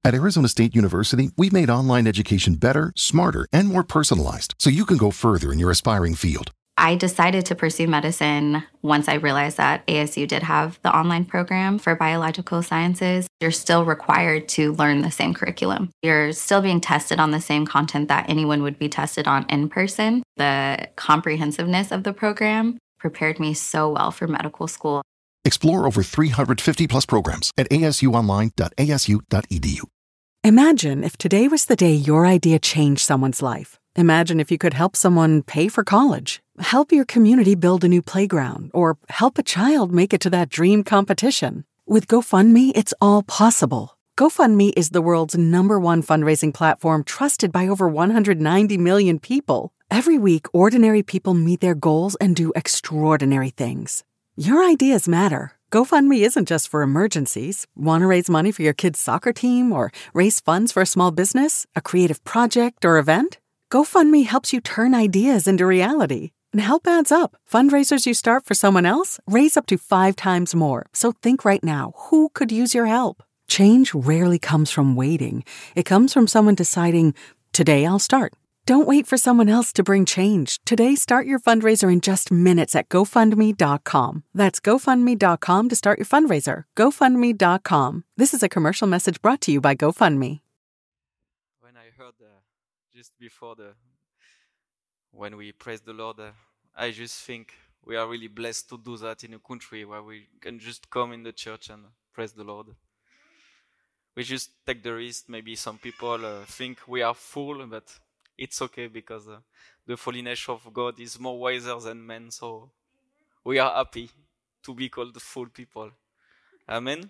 At Arizona State University, we've made online education better, smarter, and more personalized so you can go further in your aspiring field. I decided to pursue medicine once I realized that ASU did have the online program for biological sciences. You're still required to learn the same curriculum. You're still being tested on the same content that anyone would be tested on in person. The comprehensiveness of the program prepared me so well for medical school. Explore over 350 plus programs at asuonline.asu.edu. Imagine if today was the day your idea changed someone's life. Imagine if you could help someone pay for college, help your community build a new playground, or help a child make it to that dream competition. With GoFundMe, it's all possible. GoFundMe is the world's #1 fundraising platform trusted by over 190 million people. Every week, ordinary people meet their goals and do extraordinary things. Your ideas matter. GoFundMe isn't just for emergencies. Want to raise money for your kid's soccer team or raise funds for a small business, a creative project, or event? GoFundMe helps you turn ideas into reality. And help adds up. Fundraisers you start for someone else raise up to 5 times more. So think right now, who could use your help? Change rarely comes from waiting. It comes from someone deciding, today I'll start. Don't wait for someone else to bring change. Today, start your fundraiser in just minutes at GoFundMe.com. That's GoFundMe.com to start your fundraiser. GoFundMe.com. This is a commercial message brought to you by GoFundMe. When I heard just before when we praise the Lord, I just think we are really blessed to do that in a country where we can just come in the church and praise the Lord. We just take the risk. Maybe some people think we are fool, but it's okay because the holiness of God is more wiser than men. So we are happy to be called fool people. Amen.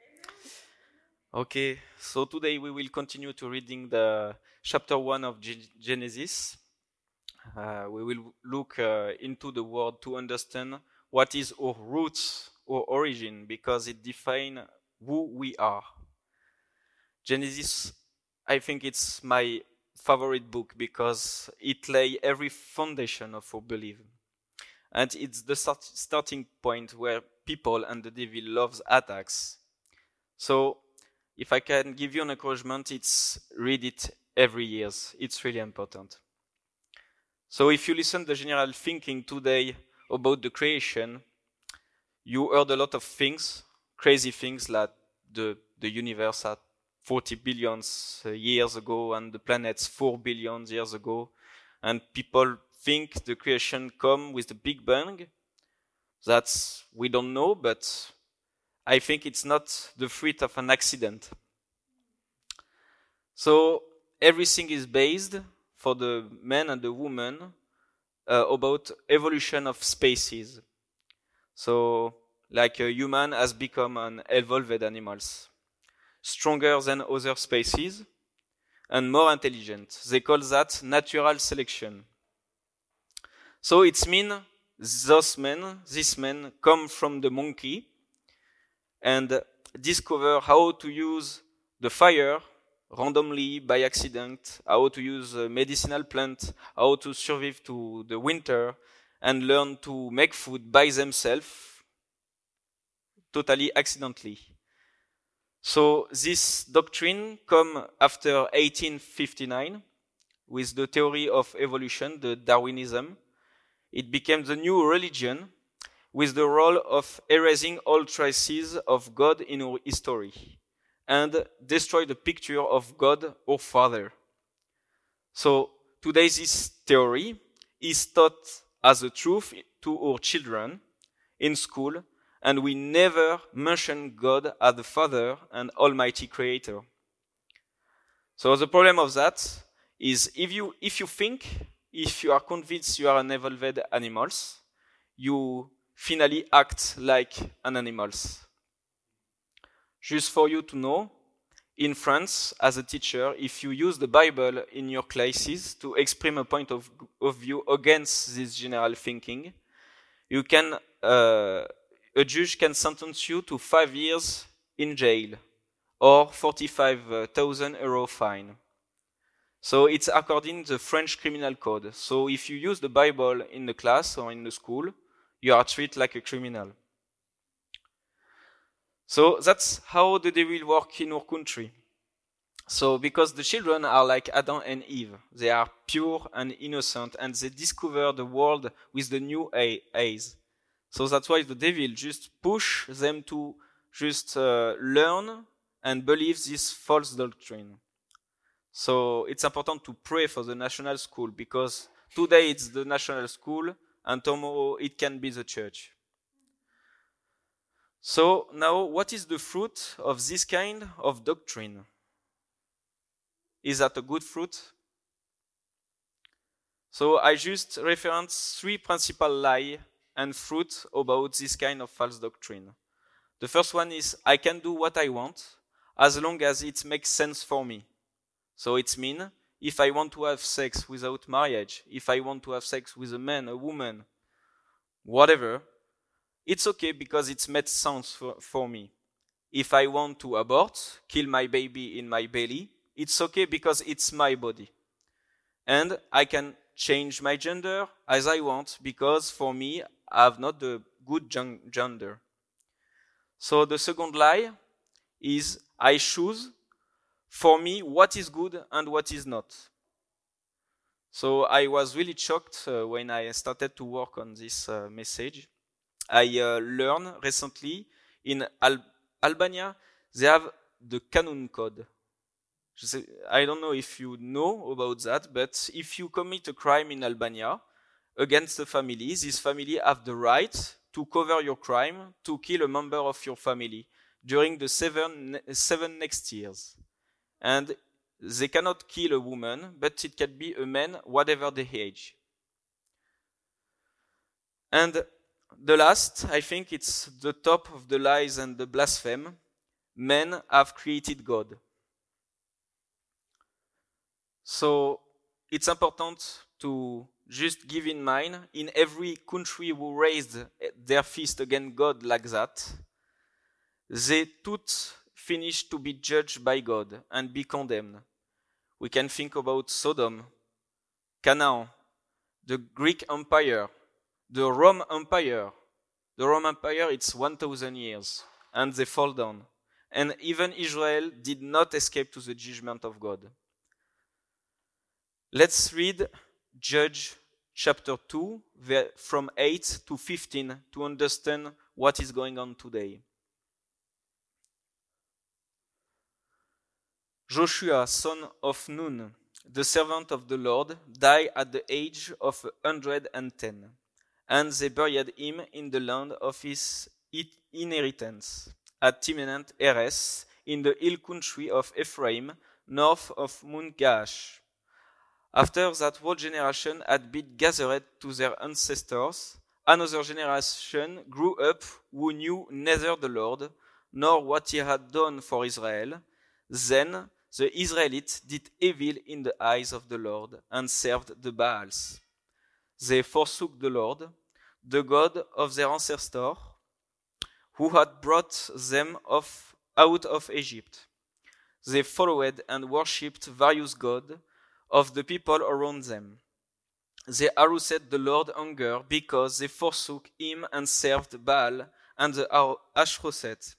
Okay, so today we will continue to reading the chapter 1 of Genesis. We will look into the word to understand what is our roots or origin, because it defines who we are. Genesis, I think it's my favorite book because it lay every foundation of our belief. And it's the starting point where people and the devil loves attacks. So if I can give you an encouragement, it's read it every year. It's really important. So if you listen to the general thinking today about the creation, you heard a lot of things, crazy things like the universe had 40 billion years ago and the planets 4 billion years ago. And people think the creation come with the Big Bang. That's, we don't know, but I think it's not the fruit of an accident. So everything is based for the man and the woman about evolution of species. So like a human has become an evolved animals, stronger than other species and more intelligent. They call that natural selection. So it means this men come from the monkey and discover how to use the fire randomly by accident, how to use a medicinal plant, how to survive to the winter, and learn to make food by themselves, totally accidentally. So this doctrine come after 1859 with the theory of evolution, the Darwinism. It became the new religion with the role of erasing all traces of God in our history and destroy the picture of God our Father. So today this theory is taught as a truth to our children in school, and we never mention God as the Father and Almighty Creator. So the problem of that is if you are convinced you are an evolved animals, you finally act like an animals. Just for you to know, in France, as a teacher, if you use the Bible in your classes to express a point of view against this general thinking, you can, a judge can sentence you to 5 years in jail or 45,000 euro fine. So it's according to the French criminal code. So if you use the Bible in the class or in the school, you are treated like a criminal. So that's how the devil works in our country. So, because the children are like Adam and Eve, they are pure and innocent, and they discover the world with the new eyes. So that's why the devil just push them to just learn and believe this false doctrine. So it's important to pray for the national school, because today it's the national school and tomorrow it can be the church. So now, what is the fruit of this kind of doctrine? Is that a good fruit? So I just reference 3 principal lies and fruit about this kind of false doctrine. The first one is, I can do what I want as long as it makes sense for me. So it means, if I want to have sex without marriage, if I want to have sex with a man, a woman, whatever, it's okay because it makes sense for me. If I want to abort, kill my baby in my belly, it's okay because it's my body. And I can change my gender as I want because for me, I have not the good gender. So the second lie is, I choose for me what is good and what is not. So I was really shocked when I started to work on this message. I learned recently in Albania, they have the Canon Code. I don't know if you know about that, but if you commit a crime in Albania against a family, this family have the right to cover your crime, to kill a member of your family during the seven next years. And they cannot kill a woman, but it can be a man, whatever the age. And the last, I think it's the top of the lies and the blasphemy. Men have created God. So it's important to just give in mind, in every country who raised their fist against God like that, they tout finished to be judged by God and be condemned. We can think about Sodom, Canaan, the Greek Empire, the Rome Empire. The Roman Empire, it's 1,000 years, and they fall down. And even Israel did not escape to the judgment of God. Let's read Judge chapter 2, from 8 to 15, to understand what is going on today. Joshua, son of Nun, the servant of the Lord, died at the age of 110, and they buried him in the land of his inheritance, at Timnath Heres, in the hill country of Ephraim, north of Mount Gaash. After that whole generation had been gathered to their ancestors, another generation grew up who knew neither the Lord, nor what he had done for Israel. Then the Israelites did evil in the eyes of the Lord, and served the Baals. They forsook the Lord, the God of their ancestors, who had brought them out of Egypt. They followed and worshipped various gods of the people around them. They aroused the Lord anger because they forsook him and served Baal and the Ashtoreth.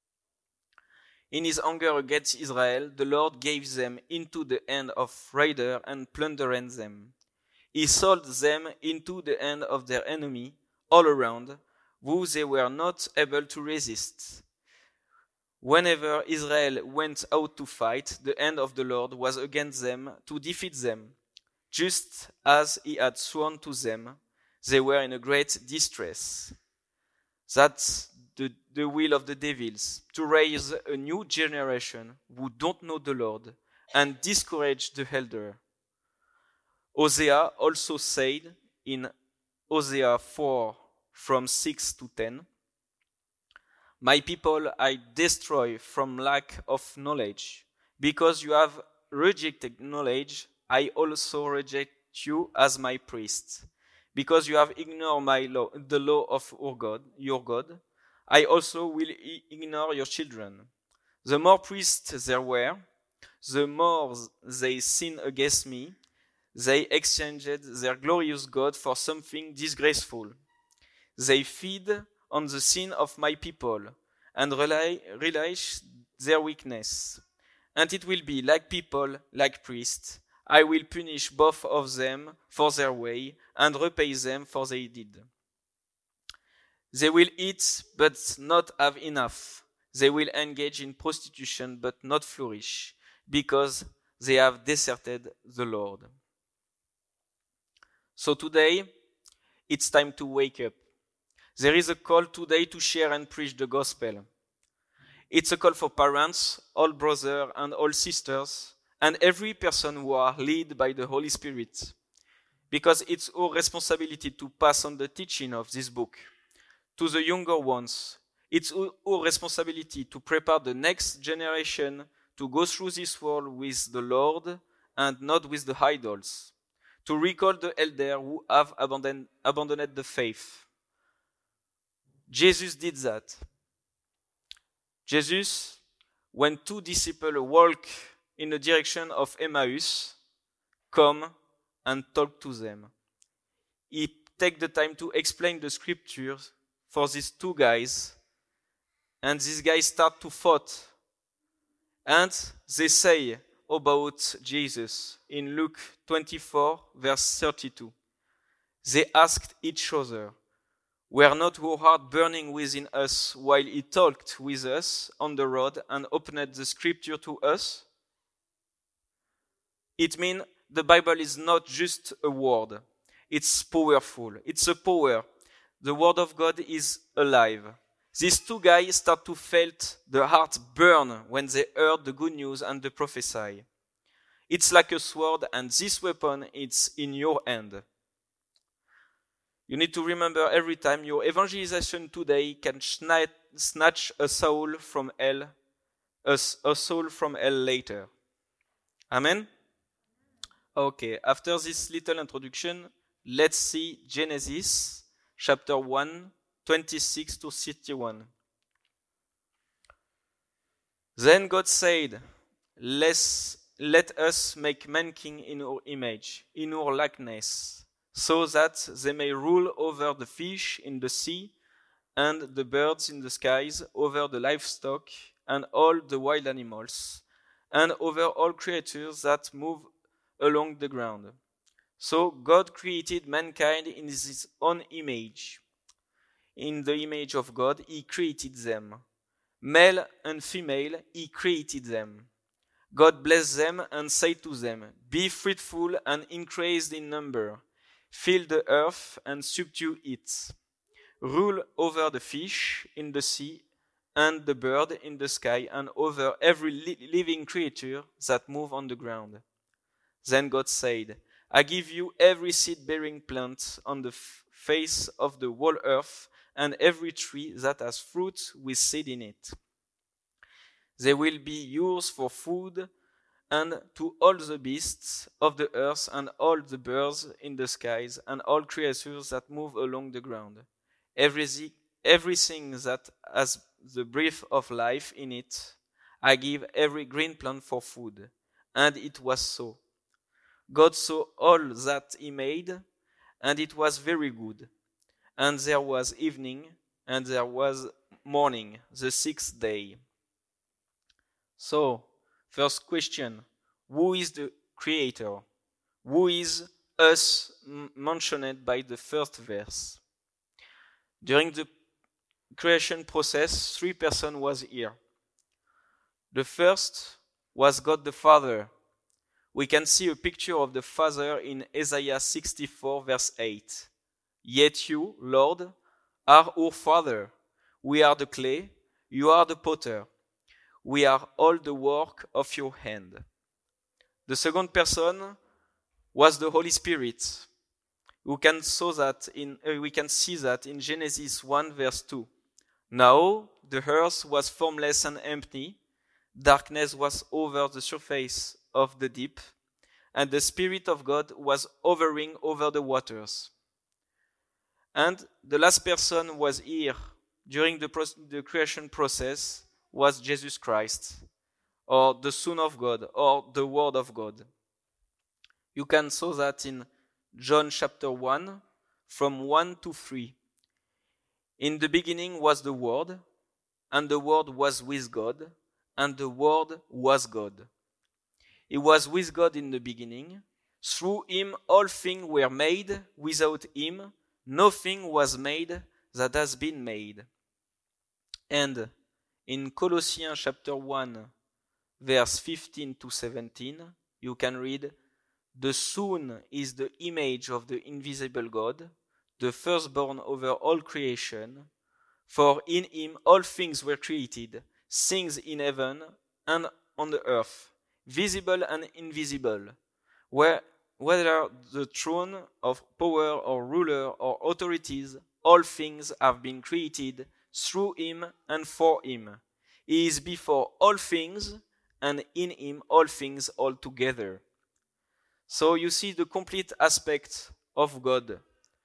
In his anger against Israel, the Lord gave them into the hand of raiders and plundered them. He sold them into the hand of their enemy all around, who they were not able to resist. Whenever Israel went out to fight, the hand of the Lord was against them to defeat them. Just as he had sworn to them, they were in a great distress. That's the will of the devils, to raise a new generation who don't know the Lord and discourage the elder. Hosea also said in Hosea 4 from 6 to 10, My people I destroy from lack of knowledge. Because you have rejected knowledge, I also reject you as my priest. Because you have ignored my law, the law of your God, I also will ignore your children. The more priests there were, the more they sinned against me. They exchanged their glorious God for something disgraceful. They feed on the sin of my people and realize their weakness. And it will be like people, like priests. I will punish both of them for their way and repay them for they did. They will eat but not have enough. They will engage in prostitution but not flourish, because they have deserted the Lord. So today, it's time to wake up. There is a call today to share and preach the gospel. It's a call for parents, all brothers and all sisters, and every person who are led by the Holy Spirit, because it's our responsibility to pass on the teaching of this book to the younger ones. It's our responsibility to prepare the next generation to go through this world with the Lord and not with the idols, to recall the elders who have abandoned the faith. Jesus did that. Jesus, when two disciples walk in the direction of Emmaus, come and talk to them. He take the time to explain the scriptures for these two guys, and these guys start to fight. And they say about Jesus in Luke 24, verse 32. They asked each other, "Were not our heart burning within us while he talked with us on the road and opened the scripture to us?" It means the Bible is not just a word. It's powerful. It's a power. The word of God is alive. These two guys start to felt the heart burn when they heard the good news and the prophesy. It's like a sword, and this weapon is in your hand. You need to remember every time your evangelization today can snatch a soul from hell, a soul from hell later. Amen? Okay, after this little introduction, let's see Genesis chapter 1, 26 to 31. Then God said, Let us make mankind in our image, in our likeness, so that they may rule over the fish in the sea and the birds in the skies, over the livestock and all the wild animals, and over all creatures that move along the ground. So God created mankind in his own image. In the image of God, he created them. Male and female, he created them. God blessed them and said to them, "Be fruitful and increase in number. Fill the earth and subdue it. Rule over the fish in the sea and the bird in the sky and over every living creature that move on the ground." Then God said, "I give you every seed-bearing plant on the face of the whole earth and every tree that has fruit with seed in it. They will be yours for food, and to all the beasts of the earth and all the birds in the skies and all creatures that move along the ground. Everything that has the breath of life in it, I give every green plant for food." And it was so. God saw all that he made, and it was very good. And there was evening, and there was morning, the sixth day. So, first question, who is the creator? Who is us mentioned by the first verse? During the creation process, 3 persons was here. The first was God the Father. We can see a picture of the Father in Isaiah 64 verse 8. "Yet you, Lord, are our Father. We are the clay, you are the potter. We are all the work of your hand." The second person was the Holy Spirit. We can see that in Genesis 1 verse 2. "Now the earth was formless and empty. Darkness was over the surface of the deep, and the Spirit of God was hovering over the waters." And the last person was here during the creation process was Jesus Christ, or the Son of God, or the Word of God. You can see that in John chapter 1, from 1 to 3. "In the beginning was the Word, and the Word was with God, and the Word was God. He was with God in the beginning. Through him all things were made. Without him nothing was made that has been made. And in Colossians chapter 1, verse 15 to 17, you can read, "The Son is the image of the invisible God, the firstborn over all creation. For in him all things were created, things in heaven and on the earth, visible and invisible, whether the throne of power or ruler or authorities, all things have been created through him and for him. He is before all things, and in him all things altogether." So you see the complete aspect of God.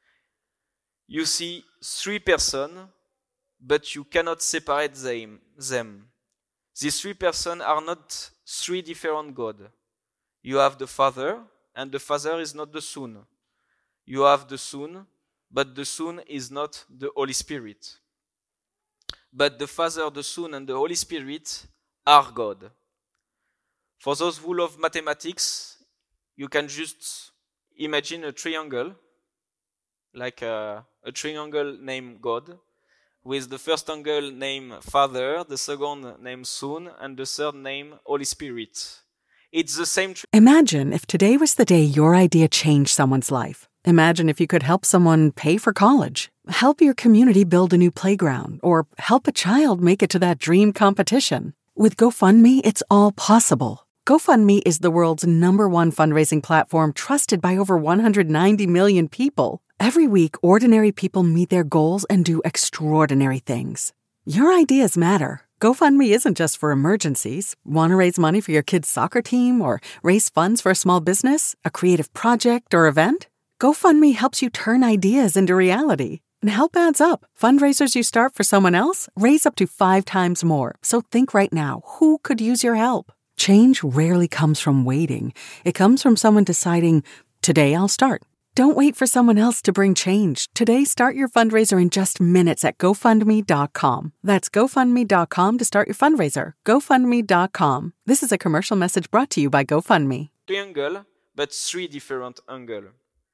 You see three persons, but you cannot separate them. These three persons are not three different gods. You have the Father, and the Father is not the Son. You have the Son, but the Son is not the Holy Spirit. But the Father, the Son, and the Holy Spirit are God. For those who love mathematics, you can just imagine a triangle, like a triangle named God, with the first angle named Father, the second named Son, and the third named Holy Spirit. It's the same. Imagine if today was the day your idea changed someone's life. Imagine if you could help someone pay for college, help your community build a new playground, or help a child make it to that dream competition. With GoFundMe, it's all possible. GoFundMe is the world's #1 fundraising platform trusted by over 190 million people. Every week, ordinary people meet their goals and do extraordinary things. Your ideas matter. GoFundMe isn't just for emergencies. Want to raise money for your kid's soccer team or raise funds for a small business, a creative project, or event? GoFundMe helps you turn ideas into reality. And help adds up. Fundraisers you start for someone else raise up to 5 times more. So think right now, who could use your help? Change rarely comes from waiting. It comes from someone deciding, today I'll start. Don't wait for someone else to bring change. Today, start your fundraiser in just minutes at GoFundMe.com. That's GoFundMe.com to start your fundraiser. GoFundMe.com. This is a commercial message brought to you by GoFundMe. Triangle, but three different angles.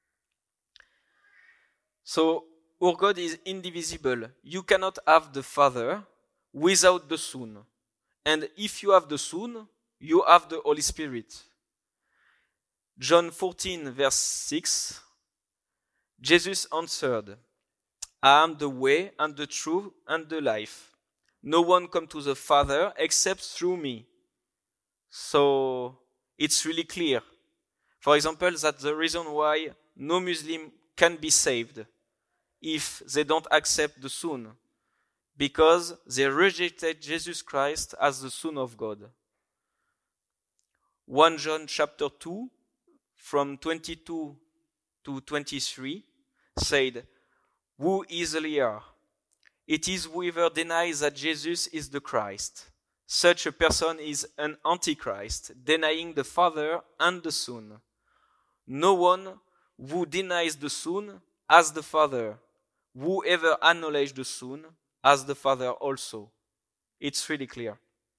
So, our God is indivisible. You cannot have the Father without the Son. And if you have the Son, you have the Holy Spirit. John 14, verse 6, Jesus answered, "I am the way and the truth and the life. No one comes to the Father except through me." So it's really clear. For example, that's the reason why no Muslim can be saved if they don't accept the Son, because they rejected Jesus Christ as the Son of God. 1 John chapter 2, from 22 to 23, said, "Who is a liar? It is whoever denies that Jesus is the Christ. Such a person is an antichrist, denying the Father and the Son. No one who denies the Son has the Father. Whoever acknowledges the Son has the Father also." It's really clear.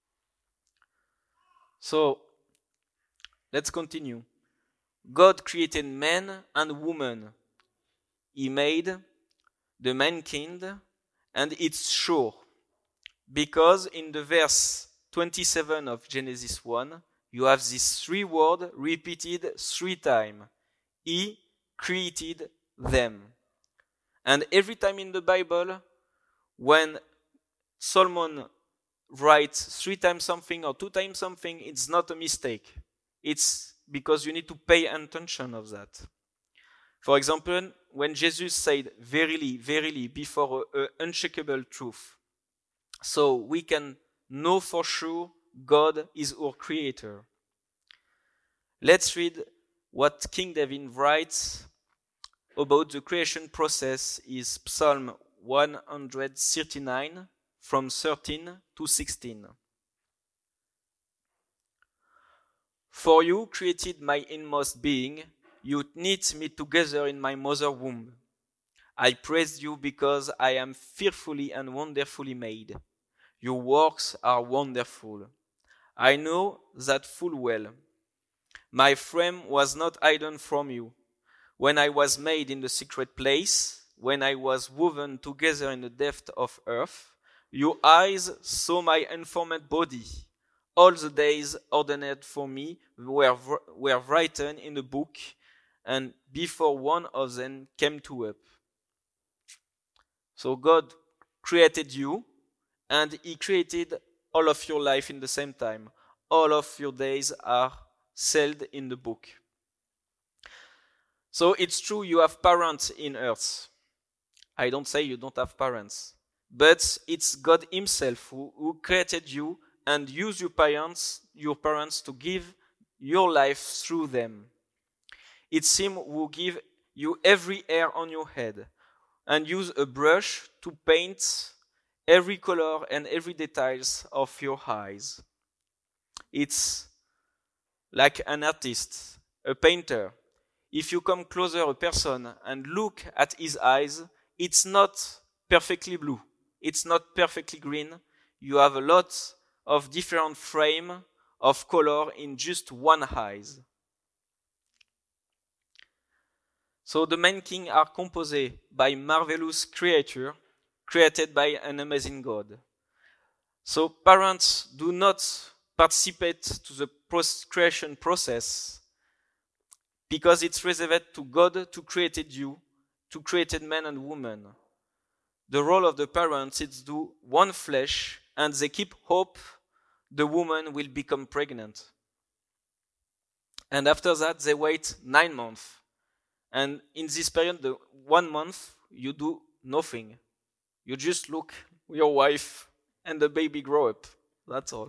So, let's continue. God created man and woman. He made the mankind, and it's sure, because in the verse 27 of Genesis 1, you have these 3 words repeated 3 times. He created them. And every time in the Bible, when Solomon writes 3 times something or 2 times something, it's not a mistake. It's because you need to pay attention of that. For example, when Jesus said, "Verily, verily," before an unshakable truth, so we can know for sure God is our creator. Let's read what King David writes about the creation process is Psalm 139, from 13 to 16. "For you created my inmost being, you knit me together in my mother's womb. I praise you because I am fearfully and wonderfully made. Your works are wonderful. I know that full well. My frame was not hidden from you. When I was made in the secret place, when I was woven together in the depth of earth, your eyes saw my unformed body. All the days ordained for me were written in a book, and before one of them came to up. So God created you, and He created all of your life in the same time. All of your days are sealed in the book. So it's true you have parents in earth. I don't say you don't have parents. But it's God Himself who created you and used your parents to give your life through them. It's Him who give you every hair on your head and use a brush to paint every color and every details of your eyes. It's like an artist, a painter. If you come closer a person and look at his eyes, it's not perfectly blue. It's not perfectly green. You have a lot of different frame of color in just one eyes. So the mankind are composed by marvelous creature created by an amazing God. So parents do not participate to the creation process because it's reserved to God to created you, to created man and woman. The role of the parents is to one flesh, and they keep hope the woman will become pregnant. And after that, they wait 9 months. And in this period, the 1 month, you do nothing. You just look your wife and the baby grow up. That's all.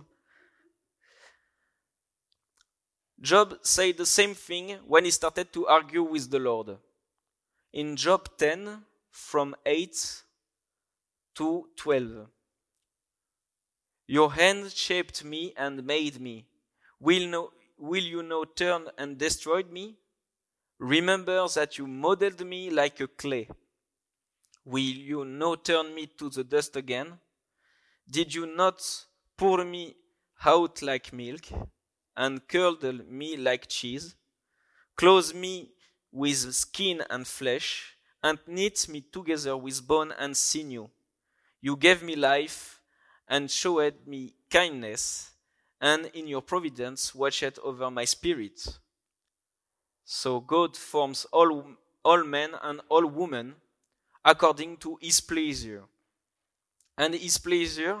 Job said the same thing when he started to argue with the Lord. In Job 10, from 8 to 12. Your hand shaped me and made me. Will you now turn and destroy me? Remember that you modeled me like a clay. Will you now turn me to the dust again? Did you not pour me out like milk and curdle me like cheese? Clothe me with skin and flesh and knit me together with bone and sinew. You gave me life and showed me kindness, and in your providence watched over my spirit. So God forms all men and all women according to His pleasure. And His pleasure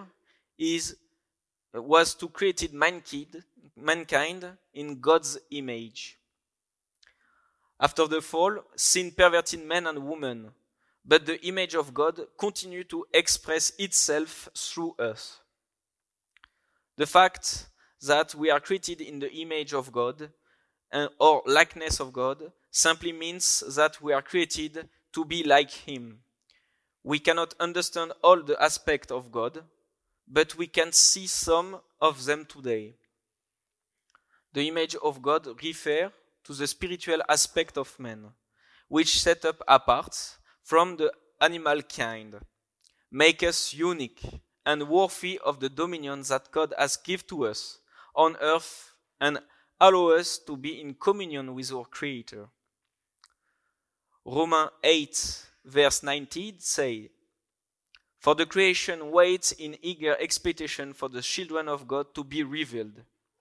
was to create mankind in God's image. After the fall, sin perverted men and women, but the image of God continued to express itself through us. The fact that we are created in the image of God or likeness of God simply means that we are created to be like Him. We cannot understand all the aspects of God, but we can see some of them today. The image of God refers to the spiritual aspect of man, which set up apart from the animal kind, make us unique and worthy of the dominion that God has given to us on earth and allow us to be in communion with our Creator. Romans 8, verse 19 say, For the creation waits in eager expectation for the children of God to be revealed.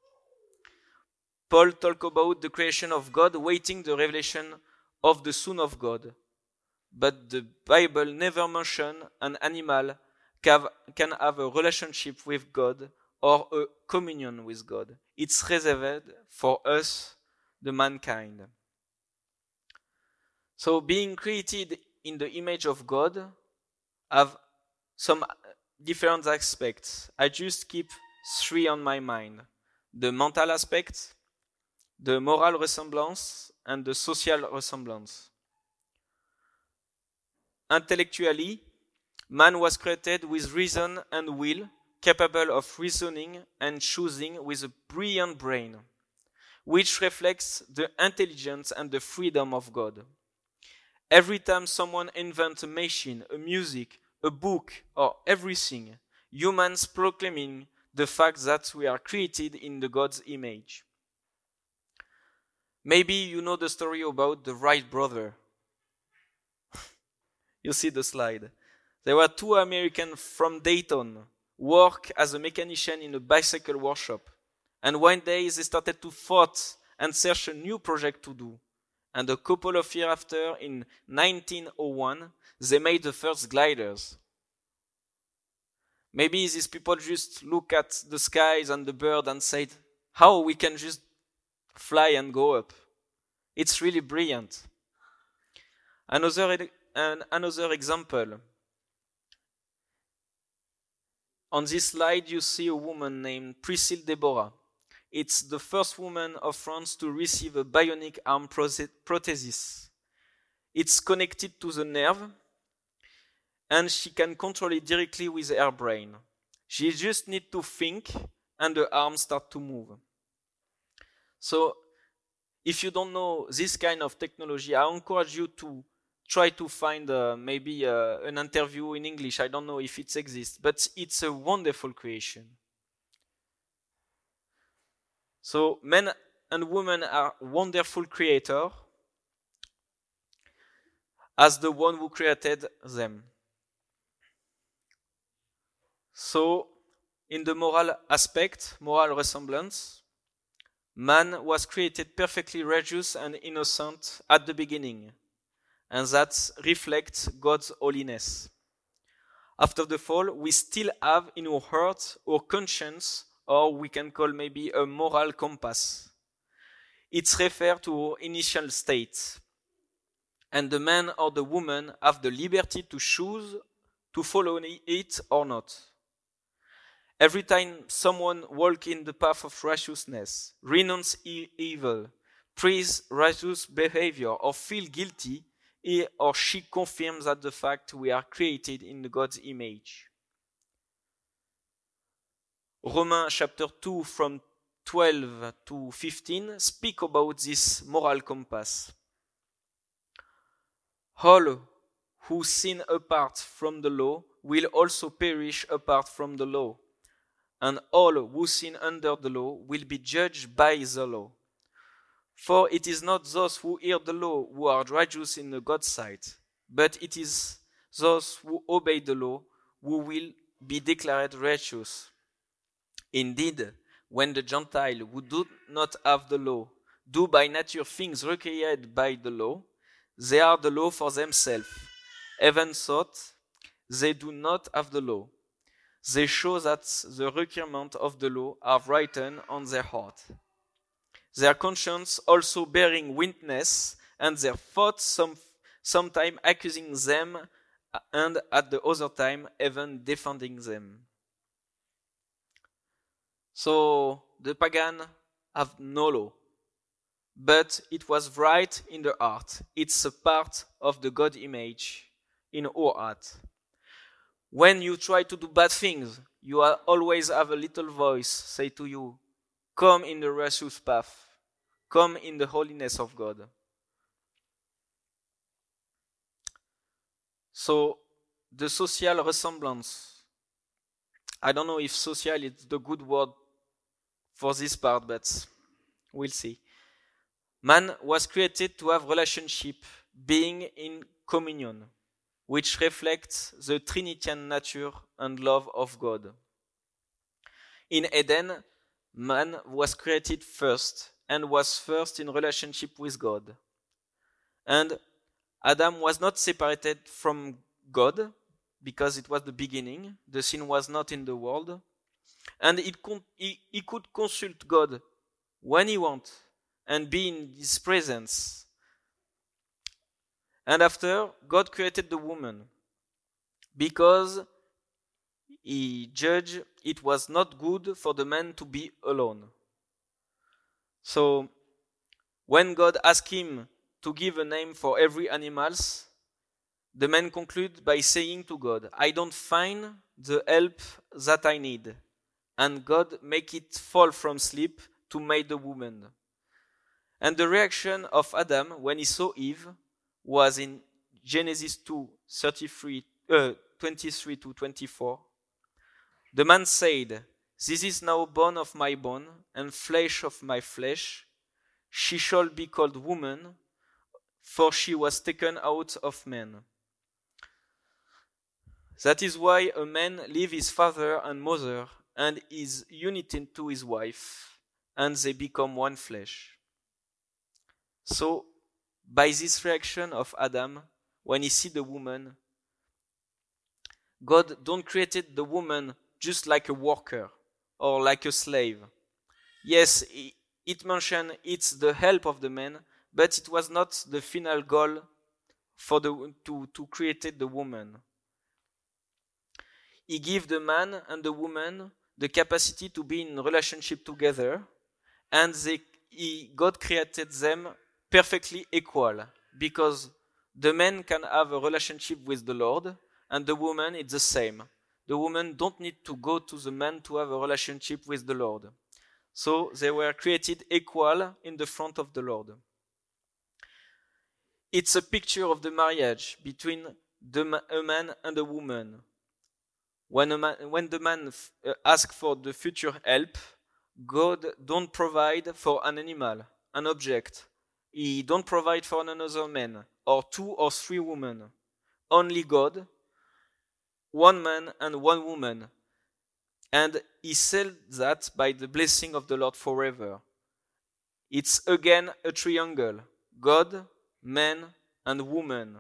Paul talked about the creation of God waiting the revelation of the Son of God. But the Bible never mentions an animal can have a relationship with God or a communion with God. It's reserved for us, the mankind. So being created in the image of God have some different aspects. I just keep 3 on my mind. The mental aspect, the moral resemblance, and the social resemblance. Intellectually, man was created with reason and will, capable of reasoning and choosing with a brilliant brain, which reflects the intelligence and the freedom of God. Every time someone invents a machine, a music, a book, or everything, humans proclaiming the fact that we are created in the God's image. Maybe you know the story about the Wright brother. You see the slide. There were two Americans from Dayton who work as a mechanician in a bicycle workshop. And one day they started to fight and search a new project to do. And a couple of years after, in 1901, they made the first gliders. Maybe these people just look at the skies and the bird and said, how we can just fly and go up. It's really brilliant. Another example. On this slide, you see a woman named Priscille Deborah. It's the first woman of France to receive a bionic arm prosthesis. It's connected to the nerve, and she can control it directly with her brain. She just needs to think, and the arm starts to move. So, if you don't know this kind of technology, I encourage you to try to find maybe an interview in English. I don't know if it exists, but it's a wonderful creation. So men and women are wonderful creators as the one who created them. So in the moral aspect, moral resemblance, man was created perfectly righteous and innocent at the beginning, and that reflects God's holiness. After the fall, we still have in our heart our conscience, or we can call maybe a moral compass. It's referred to our initial state. And the man or the woman have the liberty to choose to follow it or not. Every time someone walks in the path of righteousness, renounce evil, praise righteous behavior, or feel guilty, he or she confirms that the fact we are created in God's image. Romans chapter 2 from 12 to 15 speak about this moral compass. All who sin apart from the law will also perish apart from the law, and all who sin under the law will be judged by the law. For it is not those who hear the law who are righteous in God's sight, but it is those who obey the law who will be declared righteous. Indeed, when the Gentiles who do not have the law do by nature things required by the law, they are the law for themselves. Even so, they do not have the law. They show that the requirements of the law are written on their heart. Their conscience also bearing witness, and their thoughts sometimes accusing them, and at the other time even defending them. So the pagan have no law, but it was right in the heart. It's a part of the God image in our heart. When you try to do bad things, you always have a little voice say to you, come in the righteous path. Come in the holiness of God. So, the social resemblance. I don't know if social is the good word for this part, but we'll see. Man was created to have relationship, being in communion, which reflects the Trinitarian nature and love of God. In Eden, man was created first and was first in relationship with God. And Adam was not separated from God because it was the beginning. The sin was not in the world. And he could consult God when he wanted and be in his presence. And after, God created the woman because he judged it was not good for the man to be alone. So, when God asked him to give a name for every animal, the man concluded by saying to God, I don't find the help that I need. And God make it fall from sleep to make the woman. And the reaction of Adam when he saw Eve was in Genesis 2:23 to 24. The man said, "This is now bone of my bone and flesh of my flesh. She shall be called woman, for she was taken out of man." That is why a man leaves his father and mother and is united to his wife, and they become one flesh. So, by this reaction of Adam, when he sees the woman, God don't created the woman just like a worker or like a slave. Yes, it mentioned it's the help of the man, but it was not the final goal for to create the woman. He gave the man and the woman the capacity to be in relationship together, and God created them perfectly equal, because the man can have a relationship with the Lord, and the woman is the same. The woman don't need to go to the man to have a relationship with the Lord. So they were created equal in the front of the Lord. It's a picture of the marriage between a man and a woman. When the man asks for the future help, God don't provide for an animal, an object. He don't provide for another man, or 2 or 3 women. Only God, 1 man and 1 woman. And he sealed that by the blessing of the Lord forever. It's again a triangle: God, man, and woman.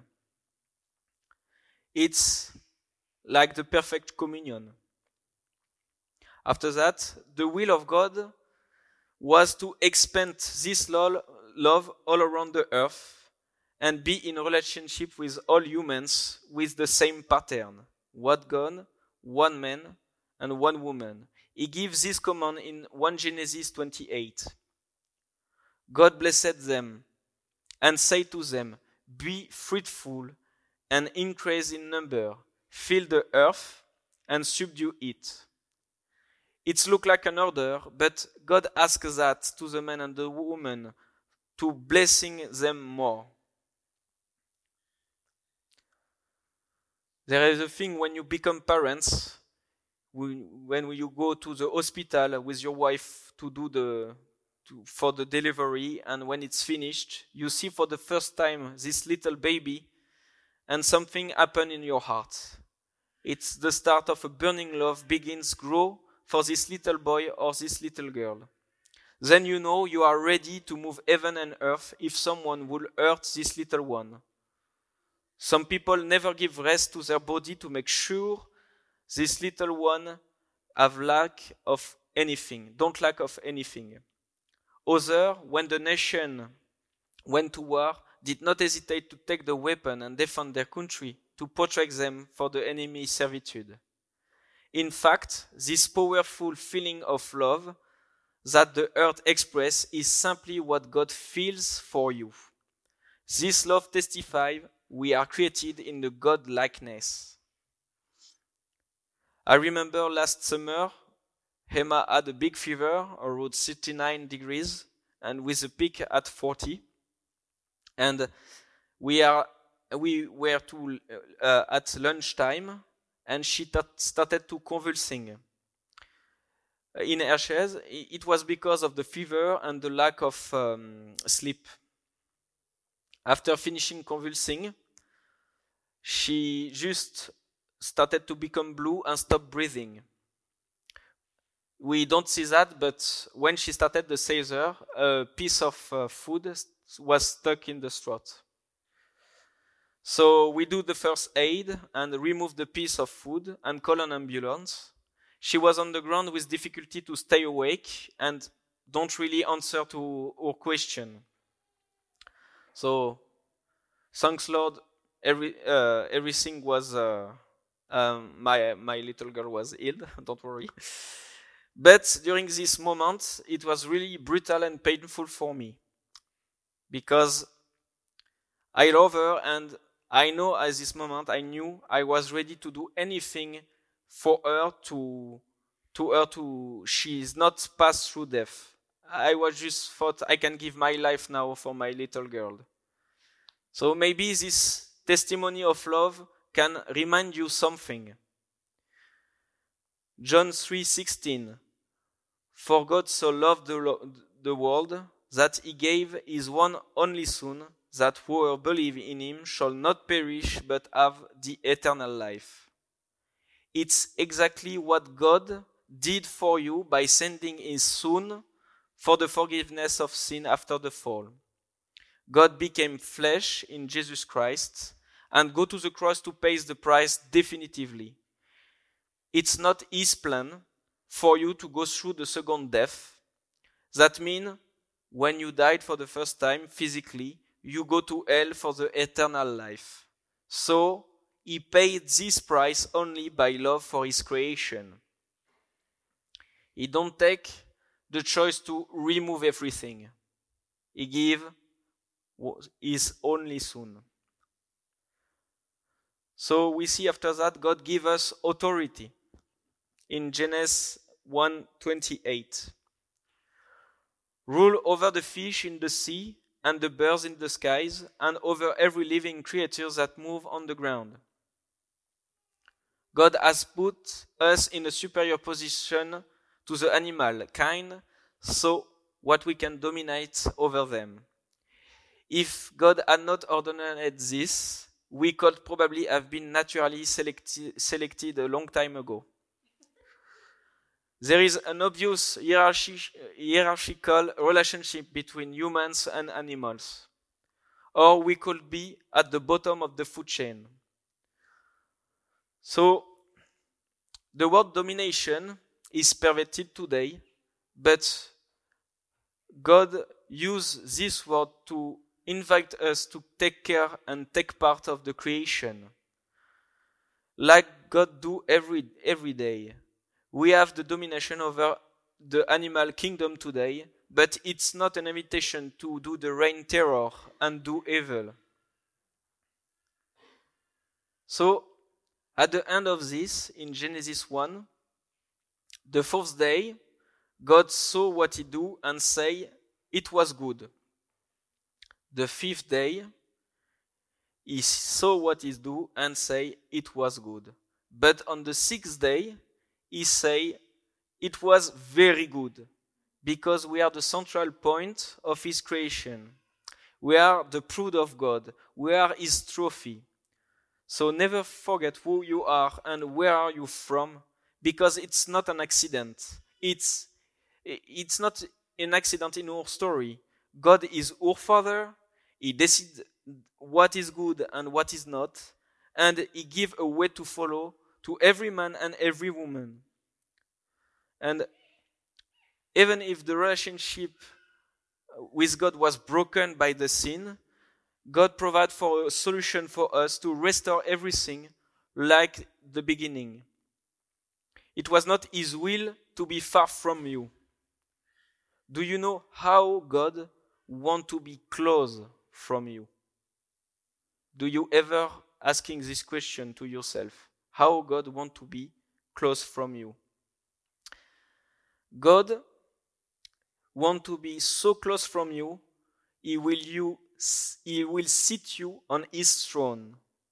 It's like the perfect communion. After that, the will of God was to expand this love all around the earth and be in relationship with all humans with the same pattern: 1 God, 1 man, and 1 woman. He gives this command in 1 Genesis 28. God blessed them and said to them, "Be fruitful and increase in number, fill the earth and subdue it." It looks like an order, but God asks that to the man and the woman to blessing them more. There is a thing when you become parents, when you go to the hospital with your wife for the delivery, and when it's finished, you see for the first time this little baby, and something happens in your heart. It's the start of a burning love begins grow for this little boy or this little girl. Then you know you are ready to move heaven and earth if someone will hurt this little one. Some people never give rest to their body to make sure this little one don't lack of anything. Others, when the nation went to war, did not hesitate to take the weapon and defend their country, to protect them for the enemy's servitude. In fact, this powerful feeling of love that the earth expresses is simply what God feels for you. This love testifies we are created in the God likeness. I remember last summer, Emma had a big fever around 39 degrees and with a peak at 40. And we were at lunchtime, and she started to convulsing in her chest. It was because of the fever and the lack of sleep. After finishing convulsing, she just started to become blue and stopped breathing. We don't see that, but when she started the seizure, a piece of food was stuck in the throat. So we do the first aid and remove the piece of food and call an ambulance. She was on the ground with difficulty to stay awake and don't really answer to our question. So, thanks Lord, everything was, my little girl was healed, don't worry. But during this moment, it was really brutal and painful for me, because I love her, and I know at this moment I knew I was ready to do anything for her she is not passed through death. I was just thought I can give my life now for my little girl. So maybe this testimony of love can remind you something. John 3:16, For God so loved the world that he gave his one only Son, that whoever believes in him shall not perish but have the eternal life. It's exactly what God did for you by sending his Son for the forgiveness of sin after the fall. God became flesh in Jesus Christ and go to the cross to pay the price definitively. It's not his plan for you to go through the second death. That means when you died for the first time physically, you go to hell for the eternal life. So he paid this price only by love for his creation. He don't take the choice to remove everything. He gave his only Son. So we see after that God gave us authority in Genesis 1:28. Rule over the fish in the sea and the birds in the skies and over every living creature that move on the ground. God has put us in a superior position to the animal kind, so what we can dominate over them. If God had not ordained this, we could probably have been naturally selected a long time ago. There is an obvious hierarchical relationship between humans and animals, or we could be at the bottom of the food chain. So, the word domination is perverted today, but God used this word to invite us to take care and take part of the creation. Like God do every day. We have the domination over the animal kingdom today, but it's not an invitation to do the reign terror and do evil. So, at the end of this, in Genesis 1, the fourth day, God saw what he do and say, it was good. The fifth day, he saw what he do and say, it was good. But on the sixth day, he say, it was very good, because we are the central point of his creation. We are the fruit of God. We are his trophy. So never forget who you are and where are you from, because it's not an accident. It's not an accident in our story. God is our Father. He decides what is good and what is not, and he gives a way to follow to every man and every woman. And even if the relationship with God was broken by the sin, God provided for a solution for us to restore everything like the beginning. It was not his will to be far from you. Do you know how God wants to be close from you? Do you ever asking this question to yourself? How God wants to be close from you? God wants to be so close from you, He will sit you on His throne.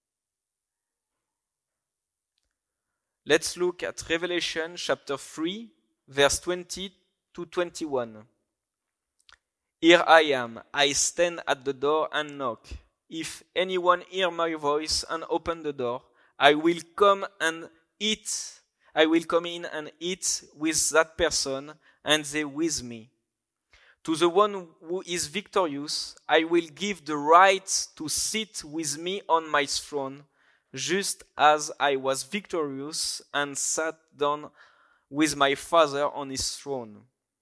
Let's look at Revelation chapter 3, verse 20 to 21. Here I am, I stand at the door and knock. If anyone hear my voice and open the door, I will come and eat. I will come in and eat with that person and they with me. To the one who is victorious, I will give the right to sit with me on my throne, just as I was victorious and sat down with my Father on his throne.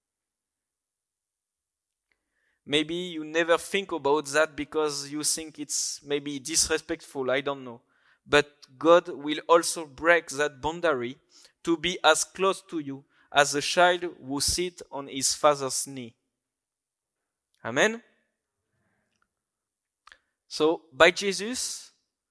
Maybe you never think about that because you think it's maybe disrespectful, I don't know. But God will also break that boundary to be as close to you as a child who sits on his father's knee. Amen? So, by Jesus,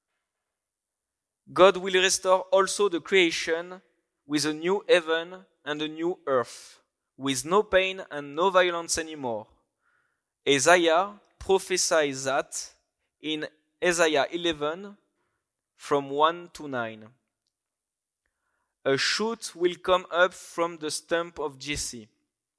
God will restore also the creation with a new heaven and a new earth, with no pain and no violence anymore. Isaiah prophesies that in Isaiah 11 from 1 to 9. A shoot will come up from the stump of Jesse.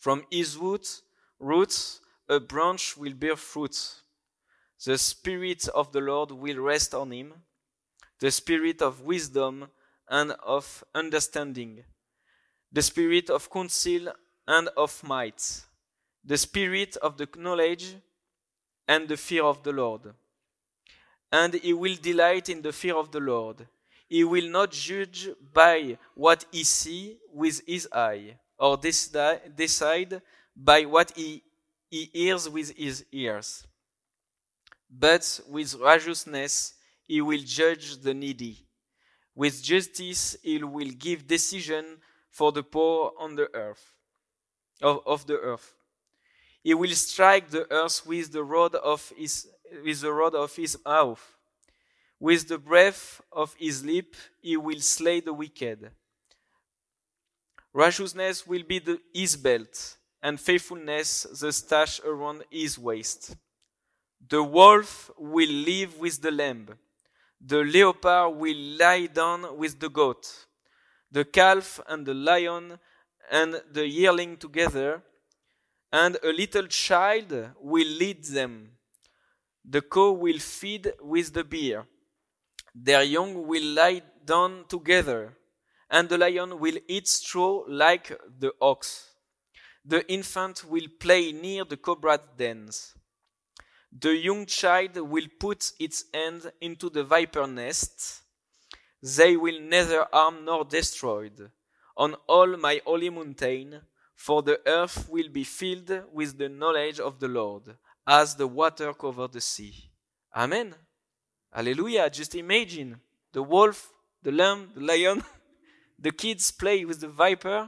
From his roots, a branch will bear fruit. The Spirit of the Lord will rest on him, the Spirit of wisdom and of understanding, the Spirit of counsel and of might, the Spirit of the knowledge and the fear of the Lord. And he will delight in the fear of the Lord. He will not judge by what he sees with his eye, or decide by what he hears with his ears. But with righteousness he will judge the needy. With justice he will give decision for the poor on the earth, of the earth. He will strike the earth with the rod of his mouth. With the breath of his lip he will slay the wicked. Righteousness will be his belt, and faithfulness the staff around his waist. The wolf will live with the lamb. The leopard will lie down with the goat. The calf and the lion and the yearling together, and a little child will lead them. The cow will feed with the bear. Their young will lie down together, and the lion will eat straw like the ox. The infant will play near the cobra's dens. The young child will put its hand into the viper nest. They will neither harm nor destroy on all my holy mountain, for the earth will be filled with the knowledge of the Lord, as the water covers the sea. Amen. Hallelujah. Just imagine the wolf, the lamb, the lion, the kids play with the viper.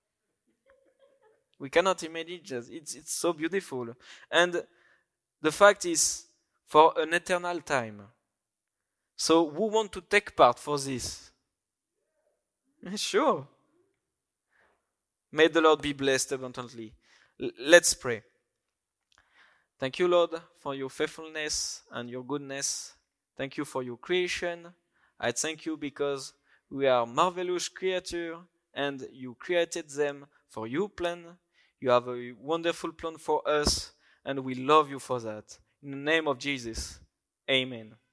We cannot imagine it. It's so beautiful. And the fact is, for an eternal time. So who want to take part for this? Sure. May the Lord be blessed abundantly. Let's pray. Thank you, Lord, for your faithfulness and your goodness. Thank you for your creation. I thank you because we are marvelous creatures and you created them for your plan. You have a wonderful plan for us and we love you for that. In the name of Jesus, amen.